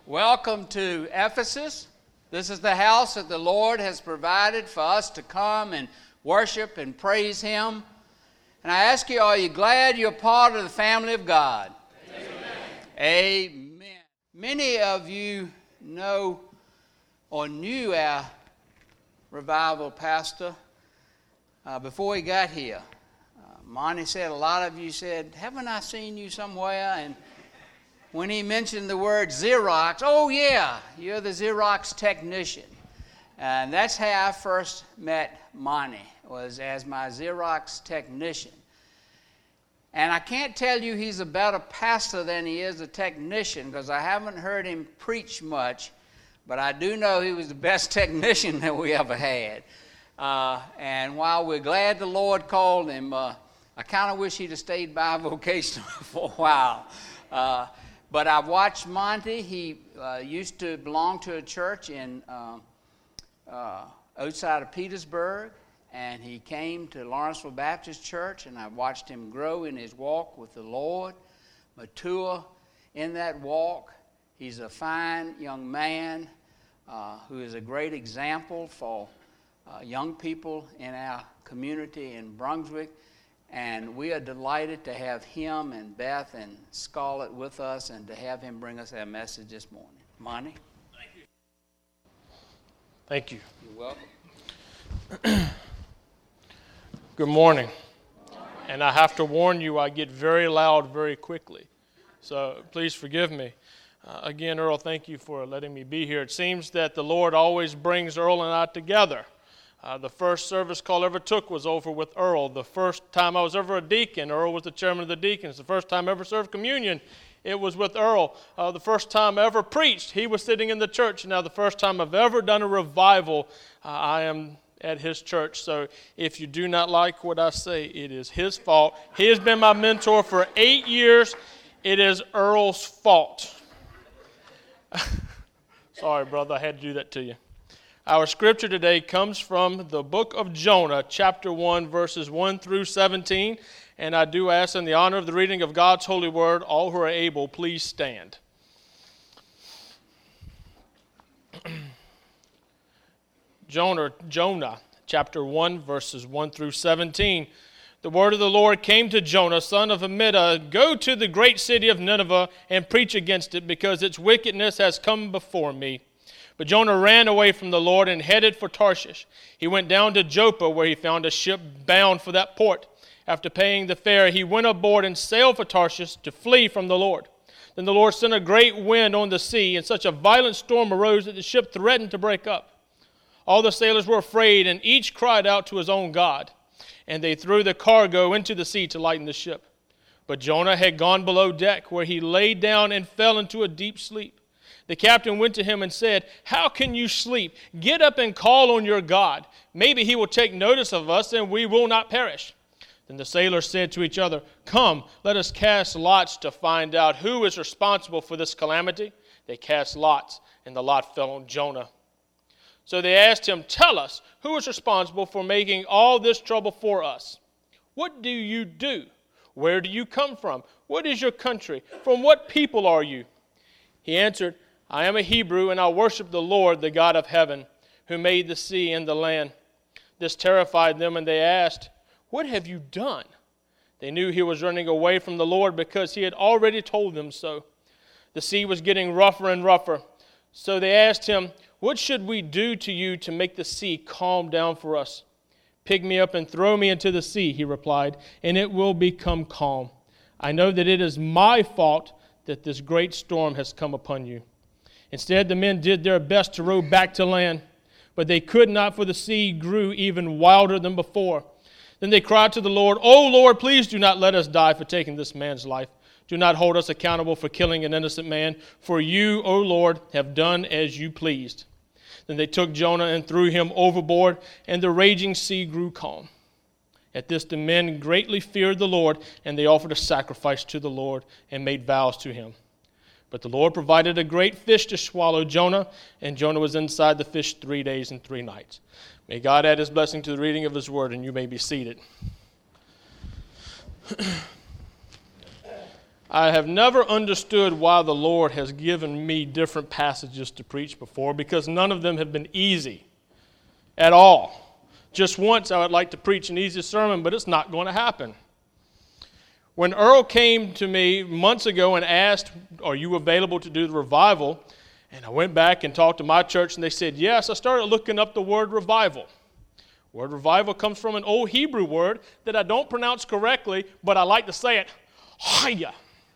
Welcome to Ephesus. This is the house that the Lord has provided for us to come and worship and praise Him. And I ask you, are you glad you're part of the family of God? Amen. Amen. Many of you know or knew our revival pastor before he got here. Monty said, a lot of you said, haven't I seen you somewhere? And when he mentioned the word Xerox, oh yeah, you're the Xerox technician. And that's how I first met Monty, was as my Xerox technician. And I can't tell you he's a better pastor than he is a technician, because I haven't heard him preach much, but I do know he was the best technician that we ever had. And while we're glad the Lord called him, I kind of wish he'd have stayed bivocational for a while. But I've watched Monty. He used to belong to a church in outside of Petersburg, and he came to Lawrenceville Baptist Church, and I've watched him grow in his walk with the Lord, mature in that walk. He's a fine young man who is a great example for young people in our community in Brunswick. And we are delighted to have him and Beth and Scarlett with us and to have him bring us our message this morning. Monty? Thank you. Thank you. You're welcome. Good morning. And I have to warn you, I get very loud very quickly. So please forgive me. Again, Earl, thank you for letting me be here. It seems that the Lord always brings Earl and I together. The first service call I ever took was over with Earl. The first time I was ever a deacon, Earl was the chairman of the deacons. The first time I ever served communion, it was with Earl. The first time I ever preached, he was sitting in the church. Now, the first time I've ever done a revival, I am at his church. So if you do not like what I say, it is his fault. He has been my mentor for 8 years. It is Earl's fault. Sorry, brother, I had to do that to you. Our scripture today comes from the book of Jonah, chapter 1, verses 1 through 17. And I do ask, in the honor of the reading of God's holy word, all who are able, please stand. Jonah, chapter 1, verses 1 through 17. The word of the Lord came to Jonah, son of Amittai, go to the great city of Nineveh and preach against it, because its wickedness has come before me. But Jonah ran away from the Lord and headed for Tarshish. He went down to Joppa, where he found a ship bound for that port. After paying the fare, he went aboard and sailed for Tarshish to flee from the Lord. Then the Lord sent a great wind on the sea, and such a violent storm arose that the ship threatened to break up. All the sailors were afraid, and each cried out to his own God. And they threw the cargo into the sea to lighten the ship. But Jonah had gone below deck, where he lay down and fell into a deep sleep. The captain went to him and said, how can you sleep? Get up and call on your God. Maybe he will take notice of us, and we will not perish. Then the sailors said to each other, come, let us cast lots to find out who is responsible for this calamity. They cast lots, and the lot fell on Jonah. So they asked him, tell us, who is responsible for making all this trouble for us? What do you do? Where do you come from? What is your country? From what people are you? He answered, I am a Hebrew, and I worship the Lord, the God of heaven, who made the sea and the land. This terrified them, and they asked, what have you done? They knew he was running away from the Lord, because he had already told them so. The sea was getting rougher and rougher. So they asked him, what should we do to you to make the sea calm down for us? Pick me up and throw me into the sea, he replied, and it will become calm. I know that it is my fault that this great storm has come upon you. Instead, the men did their best to row back to land, but they could not, for the sea grew even wilder than before. Then they cried to the Lord, O Lord, please do not let us die for taking this man's life. Do not hold us accountable for killing an innocent man, for you, O Lord, have done as you pleased. Then they took Jonah and threw him overboard, and the raging sea grew calm. At this, the men greatly feared the Lord, and they offered a sacrifice to the Lord and made vows to him. But the Lord provided a great fish to swallow Jonah, and Jonah was inside the fish 3 days and 3 nights. May God add his blessing to the reading of his word, and you may be seated. I have never understood why the Lord has given me different passages to preach before, because none of them have been easy at all. Just once I would like to preach an easy sermon, but it's not going to happen. When Earl came to me months ago and asked, are you available to do the revival? And I went back and talked to my church, and they said, yes. I started looking up the word revival. The word revival comes from an old Hebrew word that I don't pronounce correctly, but I like to say it, Chaya.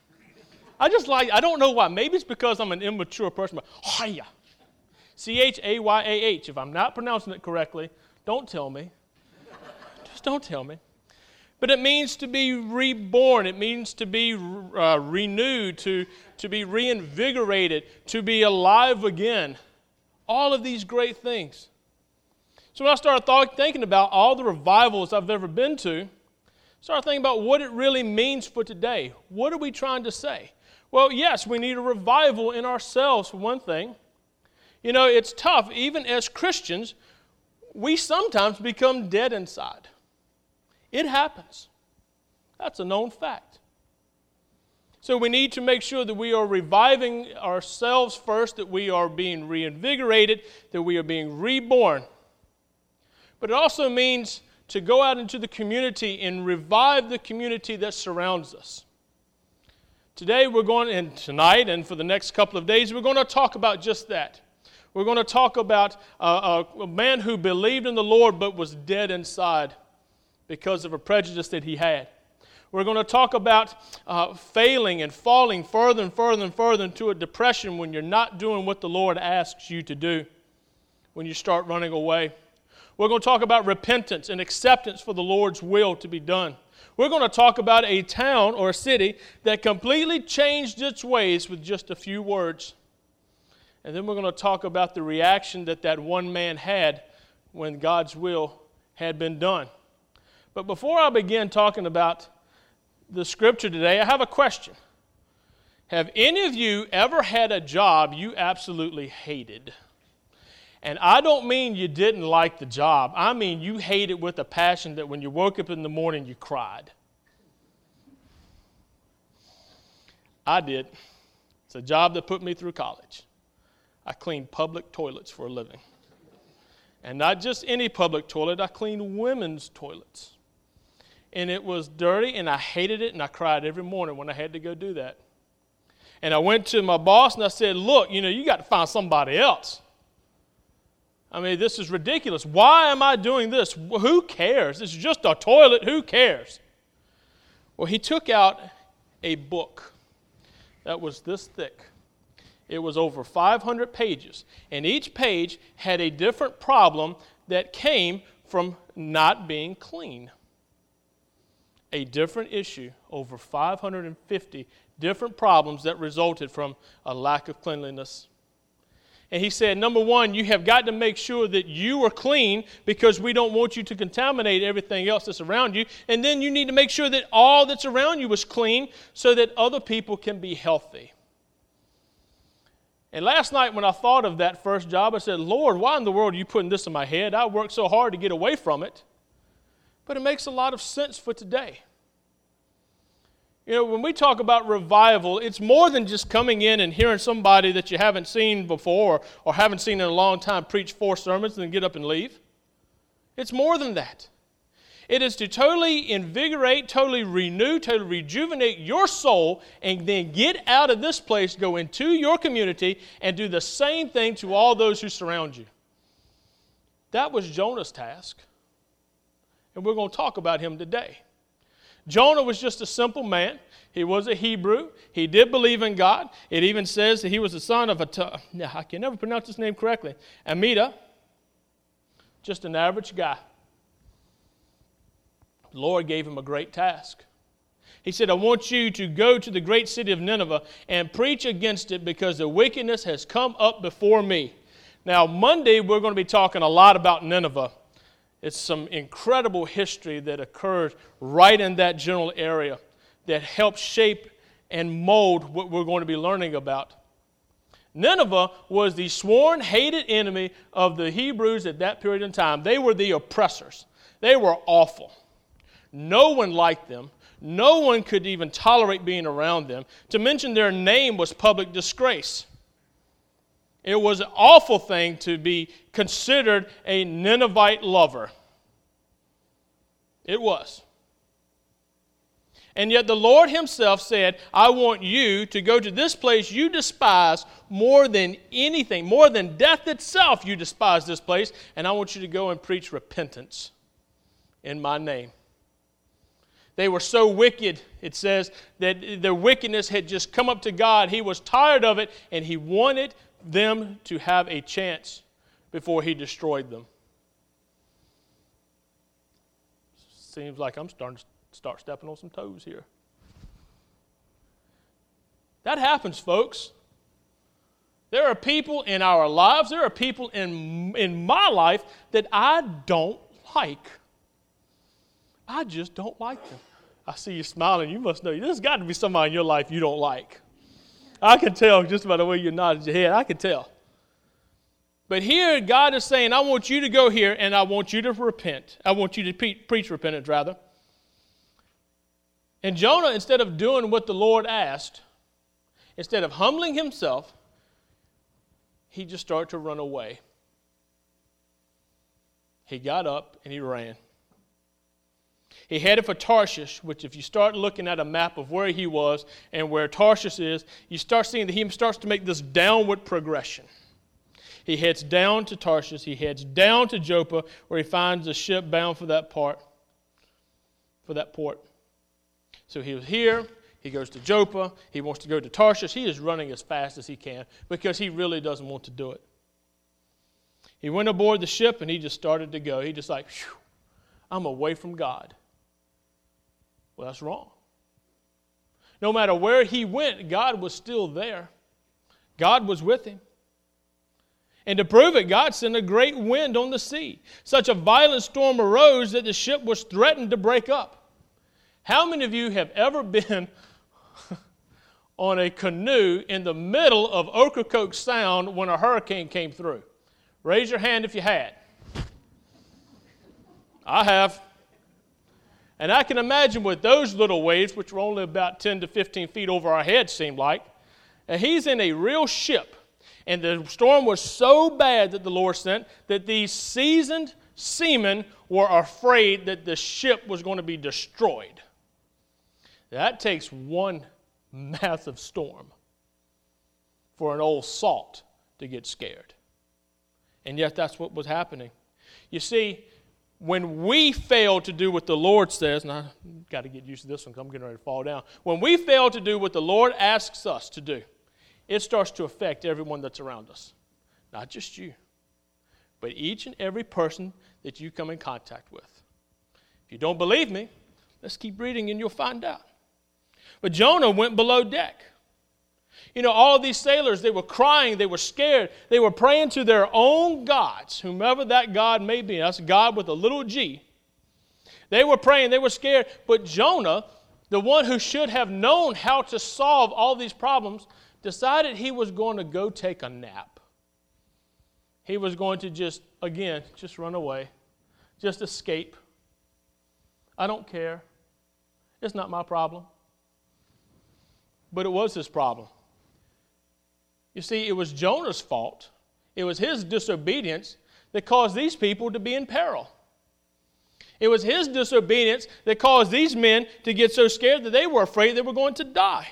I don't know why. Maybe it's because I'm an immature person, but Chaya. Chayah. If I'm not pronouncing it correctly, don't tell me. Just don't tell me. But it means to be reborn. It means to be renewed, to be reinvigorated, to be alive again. All of these great things. So when I started thinking about all the revivals I've ever been to, I started thinking about what it really means for today. What are we trying to say? Well, yes, we need a revival in ourselves, for one thing. You know, it's tough. Even as Christians, we sometimes become dead inside. It happens. That's a known fact. So we need to make sure that we are reviving ourselves first, that we are being reinvigorated, that we are being reborn. But it also means to go out into the community and revive the community that surrounds us. Today tonight and for the next couple of days, we're going to talk about just that. We're going to talk about a man who believed in the Lord but was dead inside because of a prejudice that he had. We're going to talk about failing and falling further and further and further into a depression when you're not doing what the Lord asks you to do, when you start running away. We're going to talk about repentance and acceptance for the Lord's will to be done. We're going to talk about a town or a city that completely changed its ways with just a few words. And then we're going to talk about the reaction that one man had when God's will had been done. But before I begin talking about the scripture today, I have a question. Have any of you ever had a job you absolutely hated? And I don't mean you didn't like the job. I mean you hate it with a passion that when you woke up in the morning, you cried. I did. It's a job that put me through college. I cleaned public toilets for a living. And not just any public toilet, I cleaned women's toilets. And it was dirty, and I hated it, and I cried every morning when I had to go do that. And I went to my boss, and I said, look, you got to find somebody else. I mean, this is ridiculous. Why am I doing this? Who cares? It's just a toilet. Who cares? Well, he took out a book that was this thick. It was over 500 pages, and each page had a different problem that came from not being clean. A different issue, over 550 different problems that resulted from a lack of cleanliness. And he said, number one, you have got to make sure that you are clean because we don't want you to contaminate everything else that's around you. And then you need to make sure that all that's around you is clean so that other people can be healthy. And last night when I thought of that first job, I said, Lord, why in the world are you putting this in my head? I worked so hard to get away from it. But it makes a lot of sense for today. When we talk about revival, it's more than just coming in and hearing somebody that you haven't seen before or haven't seen in a long time preach 4 sermons and then get up and leave. It's more than that. It is to totally invigorate, totally renew, totally rejuvenate your soul and then get out of this place, go into your community, and do the same thing to all those who surround you. That was Jonah's task. And we're going to talk about him today. Jonah was just a simple man. He was a Hebrew. He did believe in God. It even says that he was the son of I can never pronounce his name correctly, Amida. Just an average guy. The Lord gave him a great task. He said, I want you to go to the great city of Nineveh and preach against it because the wickedness has come up before me. Now, Monday, we're going to be talking a lot about Nineveh. It's some incredible history that occurred right in that general area that helped shape and mold what we're going to be learning about. Nineveh was the sworn hated enemy of the Hebrews at that period in time. They were the oppressors. They were awful. No one liked them. No one could even tolerate being around them. To mention their name was public disgrace. It was an awful thing to be considered a Ninevite lover. It was. And yet the Lord himself said, I want you to go to this place you despise more than anything, more than death itself you despise this place, and I want you to go and preach repentance in my name. They were so wicked, it says, that their wickedness had just come up to God. He was tired of it, and he wanted them to have a chance before he destroyed them. Seems like I'm starting to start stepping on some toes here. That happens, folks. There are people in our lives, there are people in my life that I don't like. I just don't like them. I see you smiling. You must know there's got to be somebody in your life you don't like. I can tell just by the way you nodded your head. I can tell. But here God is saying, I want you to go here and I want you to repent. I want you to preach repentance, rather. And Jonah, instead of doing what the Lord asked, instead of humbling himself, he just started to run away. He got up and he ran. He headed for Tarshish, which if you start looking at a map of where he was and where Tarshish is, you start seeing that he starts to make this downward progression. He heads down to Tarshish. He heads down to Joppa, where he finds a ship bound for that port. So he was here. He goes to Joppa. He wants to go to Tarshish. He is running as fast as he can because he really doesn't want to do it. He went aboard the ship and he just started to go. He just like, I'm away from God. Well, that's wrong. No matter where he went, God was still there. God was with him. And to prove it, God sent a great wind on the sea. Such a violent storm arose that the ship was threatened to break up. How many of you have ever been on a canoe in the middle of Ocracoke Sound when a hurricane came through? Raise your hand if you had. I have. And I can imagine with those little waves, which were only about 10 to 15 feet over our heads, seemed like, and he's in a real ship. And the storm was so bad that the Lord sent that these seasoned seamen were afraid that the ship was going to be destroyed. That takes one massive storm for an old salt to get scared. And yet that's what was happening. You see, when we fail to do what the Lord says, and I've got to get used to this one because I'm getting ready to fall down. When we fail to do what the Lord asks us to do, it starts to affect everyone that's around us. Not just you, but each and every person that you come in contact with. If you don't believe me, let's keep reading and you'll find out. But Jonah went below deck. You know, all of these sailors, they were crying, they were scared, they were praying to their own gods, whomever that God may be. That's God with a little g. They were praying, they were scared, but Jonah, the one who should have known how to solve all these problems, decided he was going to go take a nap. He was going to just run away, just escape. I don't care. It's not my problem. But it was his problem. You see, it was Jonah's fault. It was his disobedience that caused these people to be in peril. It was his disobedience that caused these men to get so scared that they were afraid they were going to die.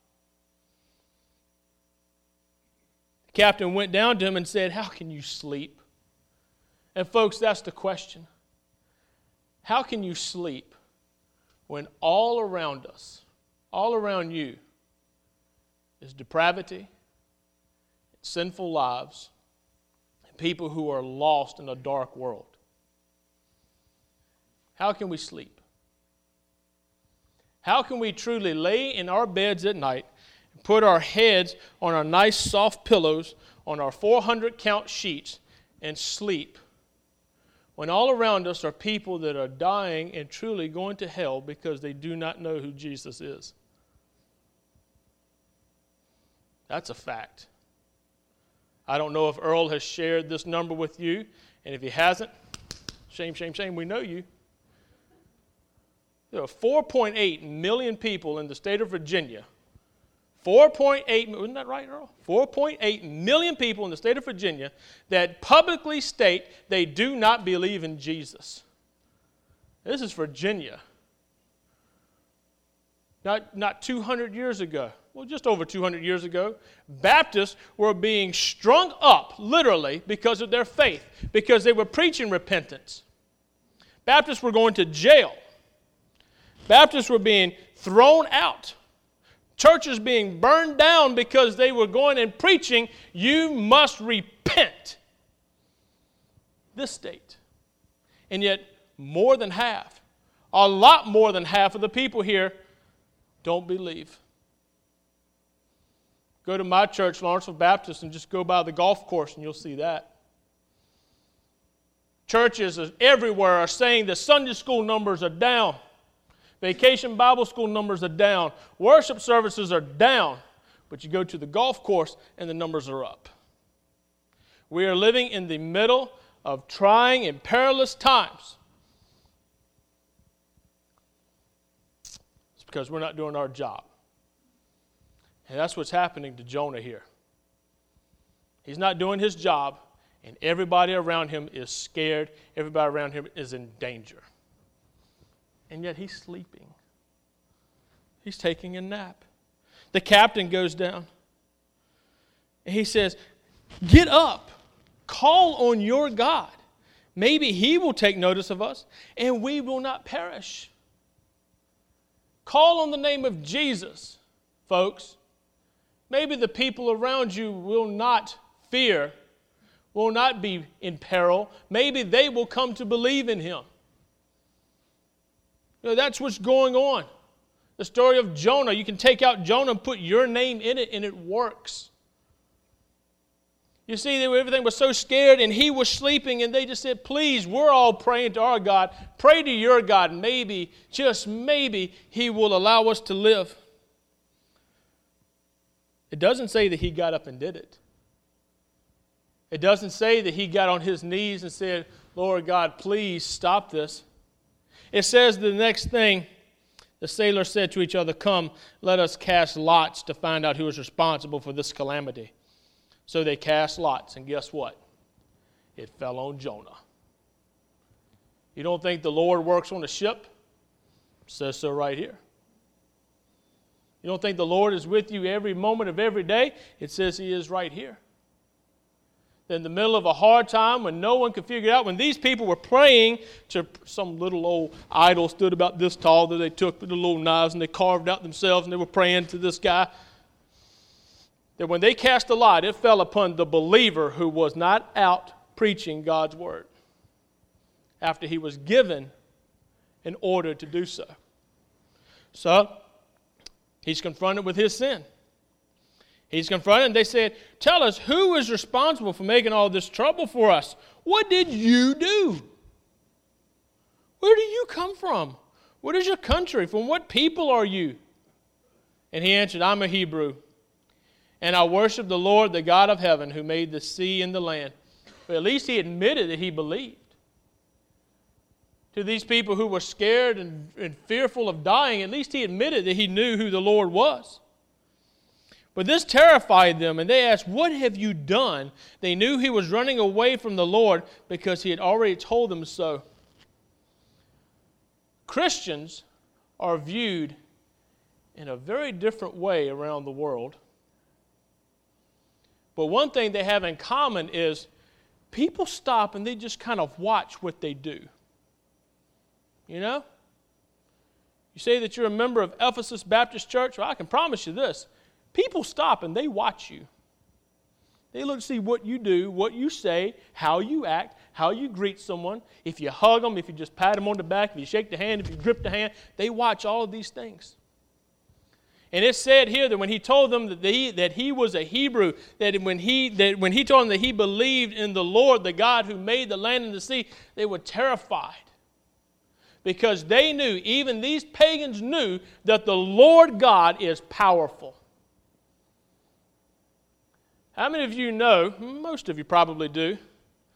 The captain went down to him and said, "How can you sleep?" And folks, that's the question. How can you sleep when all around us, all around you, is depravity, sinful lives, and people who are lost in a dark world? How can we sleep? How can we truly lay in our beds at night and put our heads on our nice soft pillows, on our 400 count sheets, and sleep when all around us are people that are dying and truly going to hell because they do not know who Jesus is? That's a fact. I don't know if Earl has shared this number with you, and if he hasn't, shame, shame, shame, we know you. There are 4.8 million people in the state of Virginia. 4.8, isn't that right, Earl? 4.8 million people in the state of Virginia that publicly state they do not believe in Jesus. This is Virginia. Not 200 years ago. Well, just over 200 years ago, Baptists were being strung up, literally, because of their faith, because they were preaching repentance. Baptists were going to jail. Baptists were being thrown out. Churches being burned down because they were going and preaching, you must repent. This state. And yet, more than half, a lot more than half of the people here don't believe. Go to my church, Lawrenceville Baptist, and just go by the golf course and you'll see that. Churches everywhere are saying the Sunday school numbers are down. Vacation Bible school numbers are down. Worship services are down. But you go to the golf course and the numbers are up. We are living in the middle of trying and perilous times. It's because we're not doing our job. And that's what's happening to Jonah here. He's not doing his job, and everybody around him is scared. Everybody around him is in danger. And yet he's sleeping. He's taking a nap. The captain goes down. And he says, get up. Call on your God. Maybe he will take notice of us, and we will not perish. Call on the name of Jesus, folks. Maybe the people around you will not fear, will not be in peril. Maybe they will come to believe in him. You know, that's what's going on. The story of Jonah, you can take out Jonah and put your name in it, and it works. You see, everything was so scared, and he was sleeping, and they just said, please, we're all praying to our God. Pray to your God. Maybe, just maybe, he will allow us to live. It doesn't say that he got up and did it. It doesn't say that he got on his knees and said, Lord God, please stop this. It says the next thing, the sailors said to each other, come, let us cast lots to find out who is responsible for this calamity. So they cast lots, and guess what? It fell on Jonah. You don't think the Lord works on a ship? It says so right here. You don't think the Lord is with you every moment of every day? It says he is right here. In the middle of a hard time when no one could figure it out, when these people were praying to some little old idol stood about this tall that they took with the little knives and they carved out themselves and they were praying to this guy, that when they cast a lot, it fell upon the believer who was not out preaching God's word after he was given an order to do so. So, he's confronted with his sin. He's confronted, and they said, tell us, who is responsible for making all this trouble for us? What did you do? Where do you come from? What is your country? From what people are you? And he answered, I'm a Hebrew, and I worship the Lord, the God of heaven, who made the sea and the land. But at least he admitted that he believed. To these people who were scared and fearful of dying, at least he admitted that he knew who the Lord was. But this terrified them, and they asked, what have you done? They knew he was running away from the Lord because he had already told them so. Christians are viewed in a very different way around the world. But one thing they have in common is people stop and they just kind of watch what they do. You know? You say that you're a member of Ephesus Baptist Church. Well, I can promise you this. People stop and they watch you. They look to see what you do, what you say, how you act, how you greet someone. If you hug them, if you just pat them on the back, if you shake the hand, if you grip the hand. They watch all of these things. And it said here that when he told them that he was a Hebrew, that when he told them that he believed in the Lord, the God who made the land and the sea, they were terrified. Because they knew, even these pagans knew, that the Lord God is powerful. How many of you know, most of you probably do,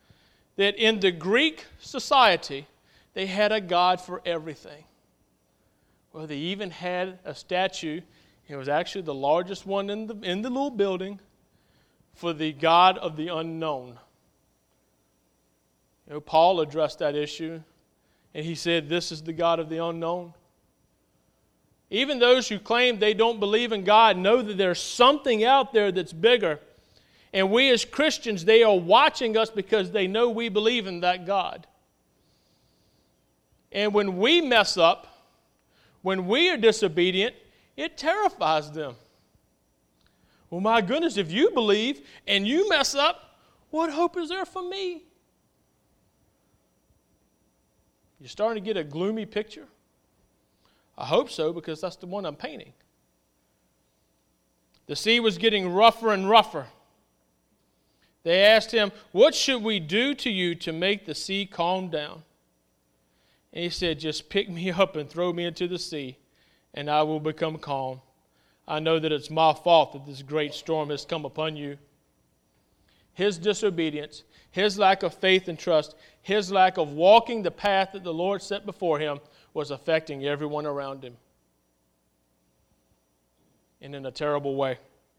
that in the Greek society, they had a God for everything. Well, they even had a statue. It was actually the largest one in the little building for the God of the unknown. You know, Paul addressed that issue, and he said, this is the God of the unknown. Even those who claim they don't believe in God know that there's something out there that's bigger. And we as Christians, they are watching us because they know we believe in that God. And when we mess up, when we are disobedient, it terrifies them. Well, my goodness, if you believe and you mess up, what hope is there for me? You're starting to get a gloomy picture? I hope so, because that's the one I'm painting. The sea was getting rougher and rougher. They asked him, what should we do to you to make the sea calm down? And he said, just pick me up and throw me into the sea, and I will become calm. I know that it's my fault that this great storm has come upon you. His disobedience, his lack of faith and trust, his lack of walking the path that the Lord set before him was affecting everyone around him. And in a terrible way.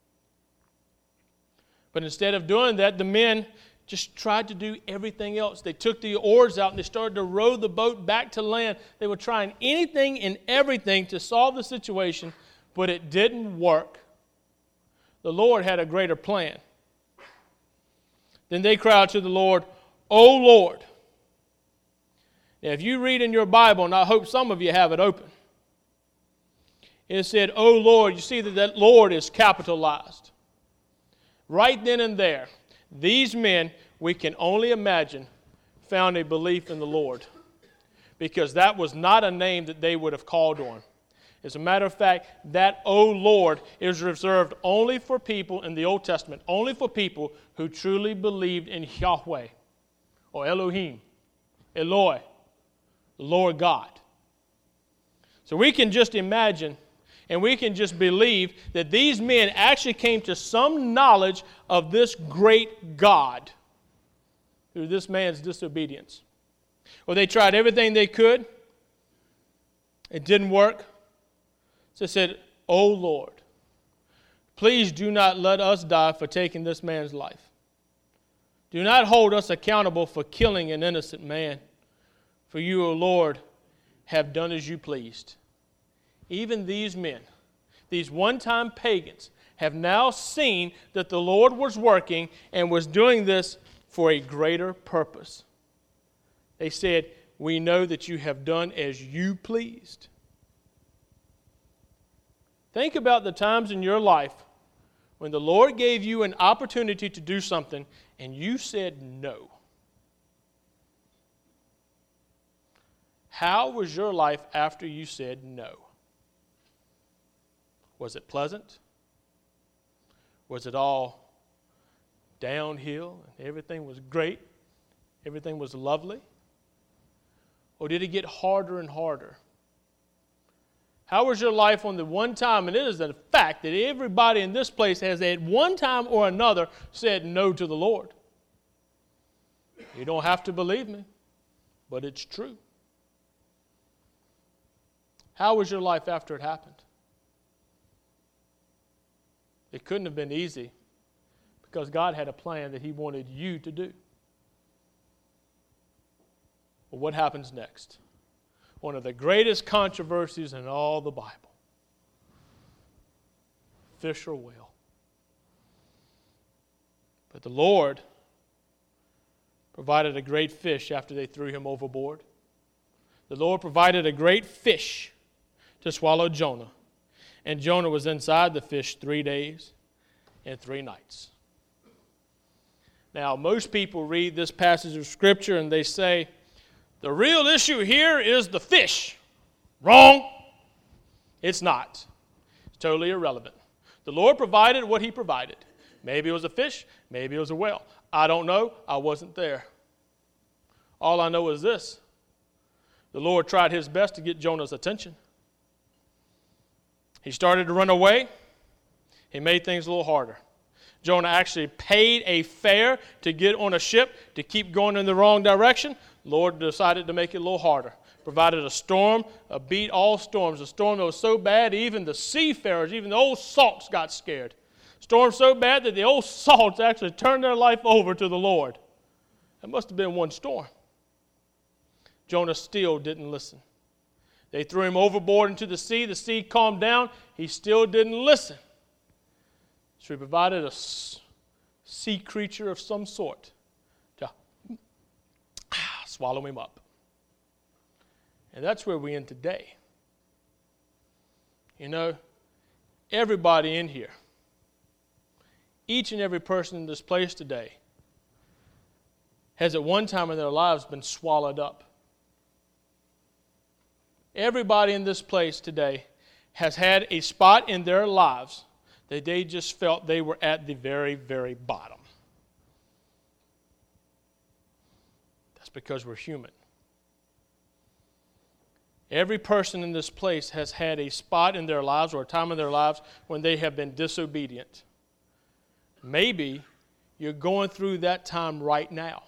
But instead of doing that, the men just tried to do everything else. They took the oars out and they started to row the boat back to land. They were trying anything and everything to solve the situation, but it didn't work. The Lord had a greater plan. Then they cried to the Lord, "O Lord." Now, if you read in your Bible, and I hope some of you have it open, it said, "O Lord." You see that Lord is capitalized. Right then and there, these men, we can only imagine, found a belief in the Lord, because that was not a name that they would have called on. As a matter of fact, that "O Lord" is reserved only for people in the Old Testament, only for people who truly believed in Yahweh, or Elohim, Eloi, the Lord God. So we can just imagine, and we can just believe that these men actually came to some knowledge of this great God through this man's disobedience. Well, they tried everything they could. It didn't work. So they said, "O Lord, please do not let us die for taking this man's life. Do not hold us accountable for killing an innocent man. For you, O Lord, have done as you pleased." Even these men, these one-time pagans, have now seen that the Lord was working and was doing this for a greater purpose. They said, "We know that you have done as you pleased." Think about the times in your life when the Lord gave you an opportunity to do something and you said no. How was your life after you said no? Was it pleasant? Was it all downhill and everything was great? Everything was lovely? Or did it get harder and harder? How was your life on the one time, and it is a fact that everybody in this place has at one time or another said no to the Lord. You don't have to believe me, but it's true. How was your life after it happened? It couldn't have been easy because God had a plan that He wanted you to do. Well, what happens next? One of the greatest controversies in all the Bible. Fish or whale? But the Lord provided a great fish after they threw him overboard. The Lord provided a great fish to swallow Jonah. And Jonah was inside the fish 3 days and 3 nights. Now, most people read this passage of Scripture and they say, the real issue here is the fish. Wrong. It's not. It's totally irrelevant. The Lord provided what He provided. Maybe it was a fish. Maybe it was a whale. I don't know. I wasn't there. All I know is this. The Lord tried His best to get Jonah's attention. He started to run away. He made things a little harder. Jonah actually paid a fare to get on a ship to keep going in the wrong direction. Lord decided to make it a little harder. provided a storm, beat all storms. A storm that was so bad, even the seafarers, even the old salts got scared. Storm so bad that the old salts actually turned their life over to the Lord. It must have been one storm. Jonah still didn't listen. They threw him overboard into the sea calmed down, he still didn't listen. So he provided a sea creature of some sort to swallow him up. And that's where we end today. You know, everybody in here, each and every person in this place today has at one time in their lives been swallowed up. Everybody in this place today has had a spot in their lives that they just felt they were at the very, very bottom. That's because we're human. Every person in this place has had a spot in their lives or a time in their lives when they have been disobedient. Maybe you're going through that time right now.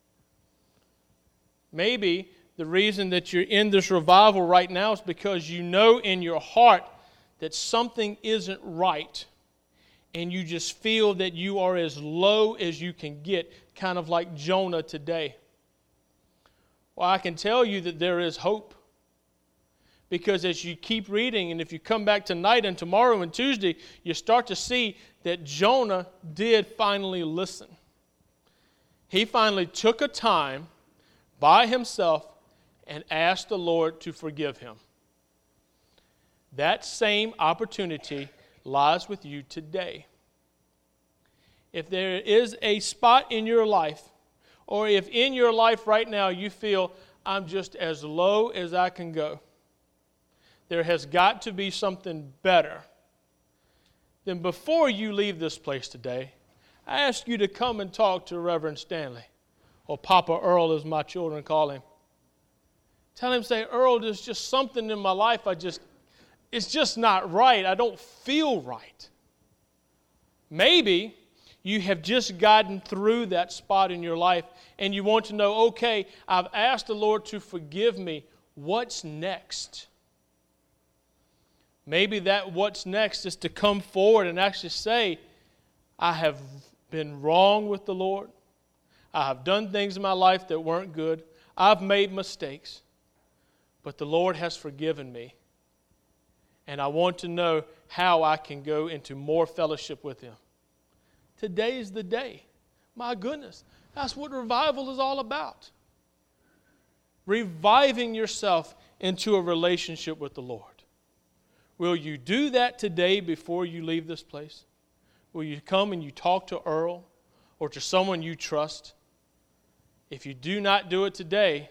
Maybe the reason that you're in this revival right now is because you know in your heart that something isn't right, and you just feel that you are as low as you can get, kind of like Jonah today. Well, I can tell you that there is hope. Because as you keep reading, and if you come back tonight and tomorrow and Tuesday, you start to see that Jonah did finally listen. He finally took a time by himself and asked the Lord to forgive him. That same opportunity lies with you today. If there is a spot in your life, or if in your life right now you feel, I'm just as low as I can go, there has got to be something better, then before you leave this place today, I ask you to come and talk to Reverend Stanley, or Papa Earl as my children call him. Tell him, say, Earl, there's just something in my life, it's just not right. I don't feel right. Maybe you have just gotten through that spot in your life and you want to know, okay, I've asked the Lord to forgive me. What's next? Maybe that what's next is to come forward and actually say, I have been wrong with the Lord. I have done things in my life that weren't good. I've made mistakes. But the Lord has forgiven me. And I want to know how I can go into more fellowship with Him. Today is the day. My goodness, that's what revival is all about. Reviving yourself into a relationship with the Lord. Will you do that today before you leave this place? Will you come and you talk to Earl or to someone you trust? If you do not do it today,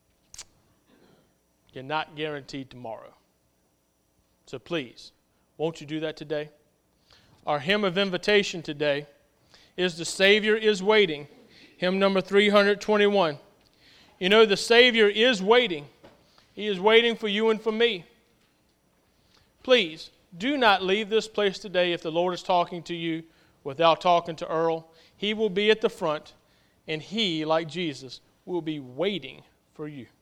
you're not guaranteed tomorrow. So please, won't you do that today? Our hymn of invitation today is The Savior is Waiting, hymn number 321. You know, the Savior is waiting. He is waiting for you and for me. Please, do not leave this place today if the Lord is talking to you without talking to Earl. He will be at the front, and he, like Jesus, will be waiting for you.